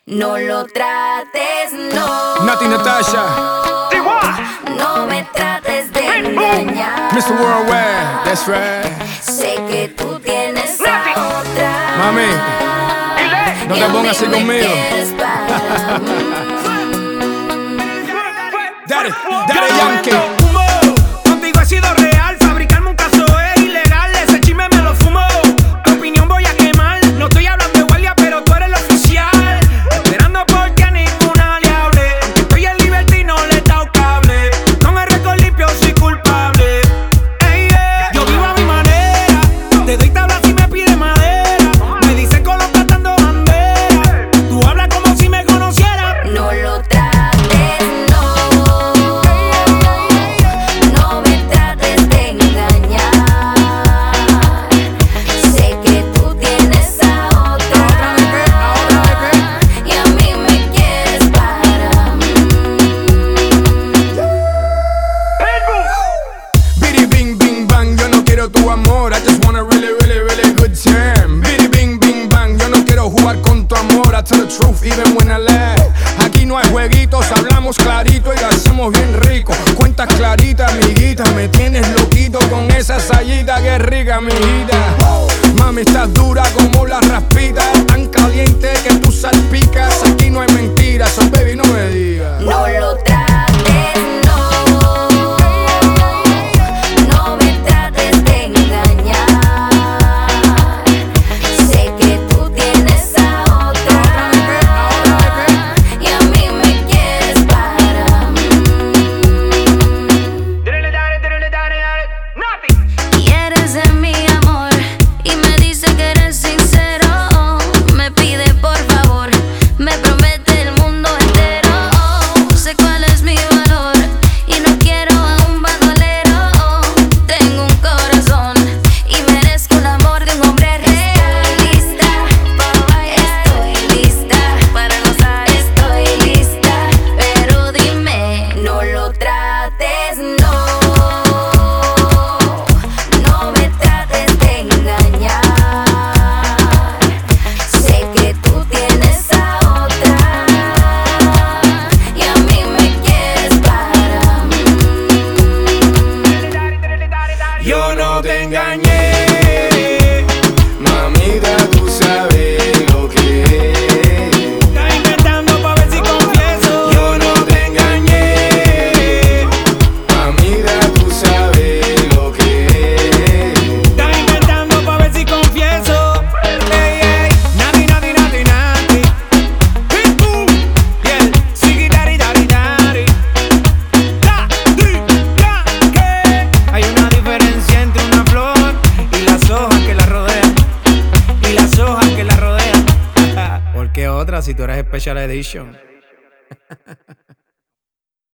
No lo trates, no. Nati Natasha, No me trates de engañar. Mr. Worldwide, that's right. Sé que tú tienes a otra. Mami, no te pongas así conmigo. Daddy Yankee. Contigo he sido real, fabricarme un caso es ilegal. Ese chisme me lo fumo, tu opinión voy a quemar. No estoy hablando de guardia, pero tú eres el oficial. Esperando porque a ninguna le hable. Estoy en libertad y no le he dado cable. Con el récord limpio soy culpable. Ey, yo vivo a mi manera. Te doy tabla si me pide madera. Me dicen colocando bandera. Tú hablas como si me conocieras. No lo trates, no. No me trates de engañar. Sé que tú tienes a otra. Y a mí me quieres para mí. Biddy bing bing bang, yo no quiero tu amor. I just want a really, really, really good time. Biddy bing bing bang, yo no quiero jugar con tu amor. I tell the truth even when I lie. Aquí no hay jueguitos, hablamos clarito y lo hacemos bien rico. Cuentas claritas, amiguita, me tienes loquito con esa sayita que es rica, amiguita. Mami, estás dura como la raspita, tan caliente que tú salpicas. Aquí no hay mentiras, so baby, no me digas. No lo trates, no. No me trates de engañar. Sé que tú tienes a otra. Y a mí me quieres para mí. Y eres de mi amor. Y me dice que eres sincero. Me pide por favor. Me promete el mundo entero. Sé cuál es mi valor. Y no quiero a un bandolero. Tengo un corazón. Y merezco el amor de un hombre real. Lista para bailar. Estoy lista para gozar. Estoy lista. Pero dime, no lo trates, no. No me trates de engañar. Sé que tú tienes a otra. Y a mí me quieres para mí. Yo no te engañé, mamita, tú sabes lo que es. Estás inventando pa' ver si confieso. Yo no te engañé, mamita, tú sabes lo que es. Estás inventando pa' ver si confieso. Ey, ey, nati, nati, nati, nati. Pitbull, yeah, sigi, dari, dari, dari. Que hay una diferencia entre una flor y las hojas que la rodean. Y las hojas que la rodean. ¿Por qué otra si tú eres Special Edition?